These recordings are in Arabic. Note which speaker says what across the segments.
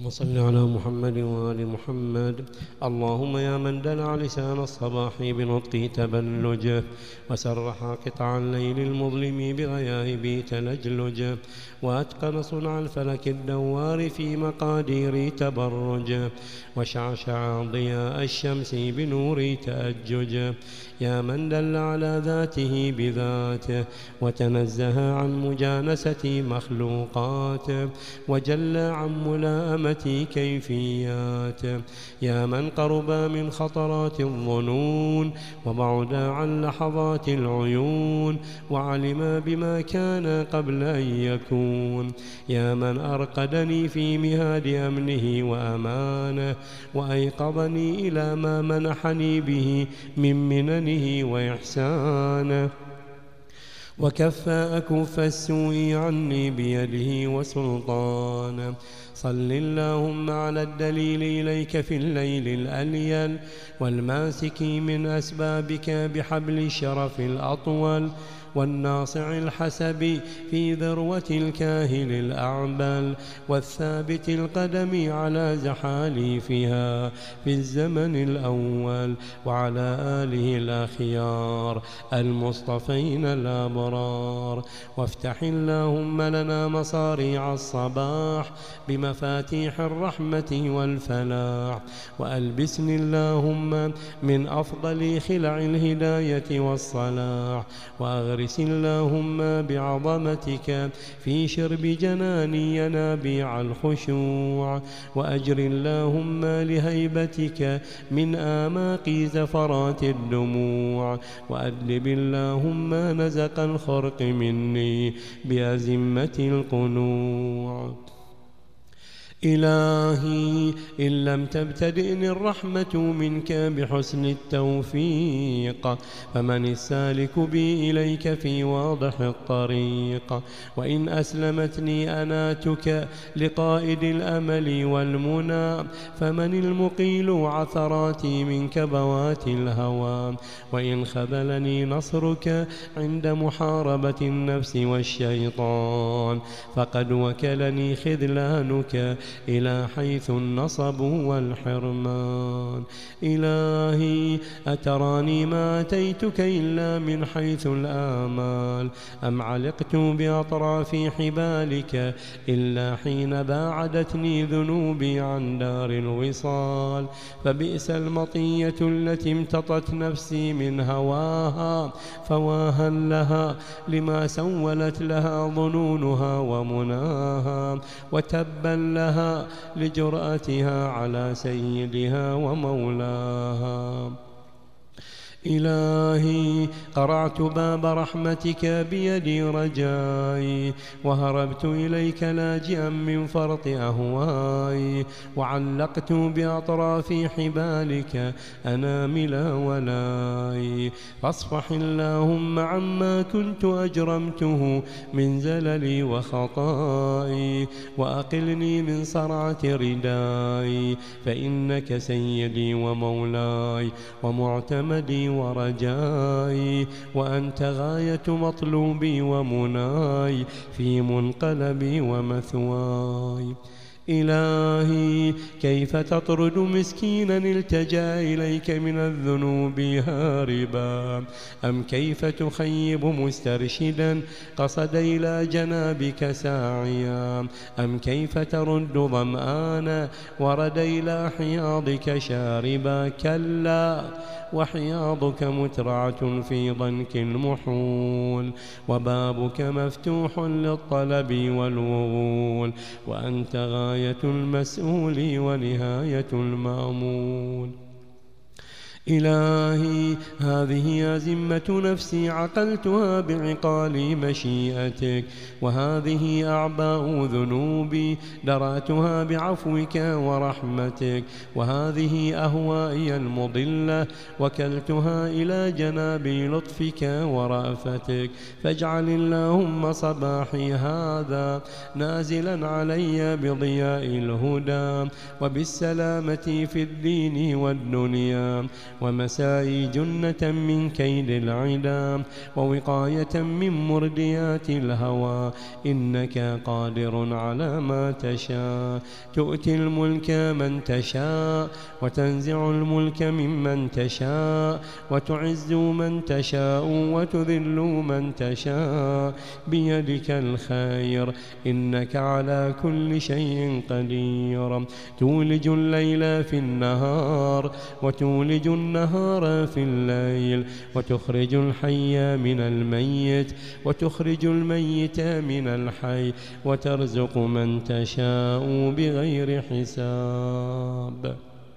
Speaker 1: اللهم صل على محمد وآل محمد. اللهم يا من دلع لسان الصباح بنطق تبلج، وسرح قطع الليل المظلم بغياهب تلجلج، وأتقن صنع الفلك الدوار في مقادير تبرج، وشعشع ضياء الشمس بنور تأجج. يا من دل على ذاته بذاته، وتنزه عن مجانسة مخلوقاته، وجل عن ملائمة كيفيات. يا من قرب من خطرات الظنون، وبعد عن لحظات العيون، وعلم بما كان قبل أن يكون. يا من أرقدني في مهاد أمنه وأمانه، وأيقظني إلى ما منحني به من مننه وإحسانه، وكف أكف السوء عني بيده وسلطانه. صل اللهم على الدليل إليك في الليل الأليل، والماسك من أسبابك بحبل الشرف الأطول، والناصع الحسب في ذروة الكاهل الأعبل، والثابت القدم على زحاليفها في الزمن الأول، وعلى آله الأخيار المصطفين الأبرار. وافتح اللهم لنا مصاريع الصباح بمفاتيح الرحمة والفلاح، وألبسني اللهم من أفضل خلع الهداية والصلاح، وأغرس اللهم بعظمتك في شرب جناني ينابيع الخشوع، وأجر اللهم لهيبتك من آماق زفرات الدموع، وأدلب اللهم نزق الخرق مني بأزمة القنوع. إلهي إن لم تبتدئني الرحمة منك بحسن التوفيق، فمن السالك بي إليك في واضح الطريق؟ وإن أسلمتني أناتك لقائد الأمل والمنى، فمن المقيل عثراتي من كبوات الهوى؟ وإن خذلني نصرك عند محاربة النفس والشيطان، فقد وكلني خذلانك إلى حيث النصب والحرمان. إلهي أتراني ما أتيتك إلا من حيث الآمال، أم علقت بأطراف حبالك إلا حين باعدتني ذنوبي عن دار الوصال؟ فبئس المطية التي امتطت نفسي من هواها، فواها لها لما سولت لها ظنونها ومناها، وتبا لها لجرأتها على سيدها ومولاها. إلهي قرعت باب رحمتك بيدي رجائي، وهربت إليك لاجئا من فرط أهوائي، وعلقت بأطراف حبالك أنامل ولائي. فاصفح اللهم عما كنت أجرمته من زللي وخطائي، وأقلني من صرعة ردائي، فإنك سيدي ومولاي ومعتمدي ورجائي، وأنت غاية مطلوبي ومناي في منقلبي ومثواي. إلهي كيف تطرد مسكينا التجا إليك من الذنوب هاربا؟ أم كيف تخيب مسترشدا قصد إلى جنابك ساعيا؟ أم كيف ترد ظمآنا ورد إلى حياضك شاربا؟ كلا، وحياضك مترعة في ضنك المحول، وبابك مفتوح للطلب والوغول، وأنت غاية المسؤول ونهاية المأمول. إلهي هذه أزمة نفسي عقلتها بعقال مشيئتك، وهذه أعباء ذنوبي درأتها بعفوك ورحمتك، وهذه أهوائي المضلة وكلتها إلى جناب لطفك ورأفتك. فاجعل اللهم صباحي هذا نازلا علي بضياء الهدى وبالسلامة في الدين والدنيا، ومسائي جنة من كيد العدا ووقاية من مرديات الهوى إنك قادر على ما تشاء تؤتي الملك من تشاء وتنزع الملك ممن تشاء وتعز من تشاء وتذل من تشاء بيدك الخير إنك على كل شيء قدير تولج الليل في النهار وتولج النهار في الليل وتخرج الحي من الميت وتخرج الميت من الحي وترزق من تشاء بغير حساب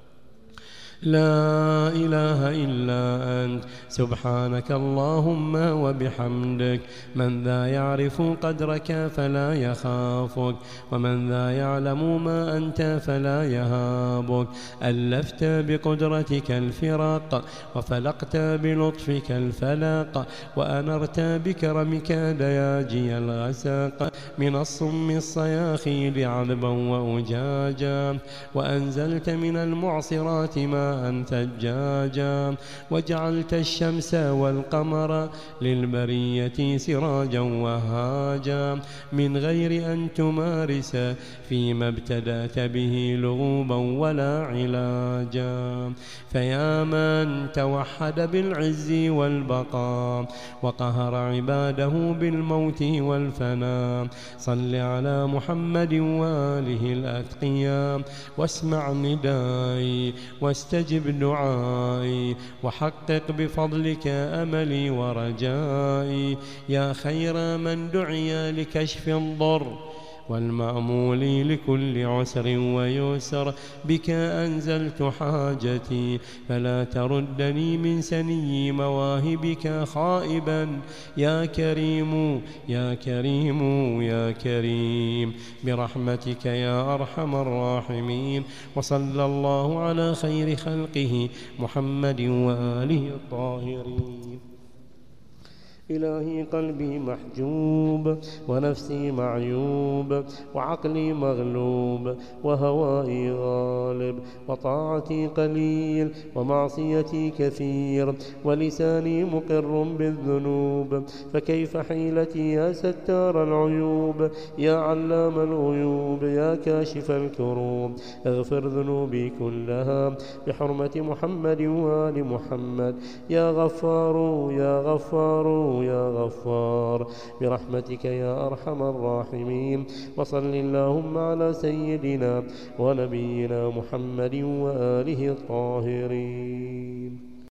Speaker 1: لا إله إلا أنت سبحانك اللهم وبحمدك من ذا يعرف قدرك فلا يخافك ومن ذا يعلم ما أنت فلا يهابك ألفت بقدرتك الفرق وفلقت بلطفك الفلق وأنرت بكرمك دياجي الغساق من الصم الصياخيل عذبا وأجاجا وأنزلت من المعصرات ماء ثجاجا وجعلت الشمس والقمر للبرية سراجا وهاجا من غير أن تمارس فيما ابتدأت به لغوبا ولا علاجا فيا من توحد بالعز والبقاء وقهر عباده بالموت والفناء صل على محمد وآله الأتقياء واسمع ندائي واستجب دعائي وحقق بفضلك أملي ورجائي يا خير من دعي لكشف الضر والمأمول لكل عسر ويسر بك أنزلت حاجتي فلا تردني من سني مواهبك خائبا يا كريم يا كريم يا كريم برحمتك يا أرحم الراحمين وصلى الله على خير خلقه محمد وآله الطاهرين إلهي قلبي محجوب ونفسي معيوب وعقلي مغلوب وهوائي غالب وطاعتي قليل ومعصيتي كثير ولساني مقر بالذنوب فكيف حيلتي يا ستار العيوب يا علام الغيوب يا كاشف الكروب اغفر ذنوبي كلها بحرمة محمد وآل محمد يا غفار يا غفار يا غفار برحمتك يا أرحم الراحمين وصل اللهم على سيدنا ونبينا محمد وآله الطاهرين.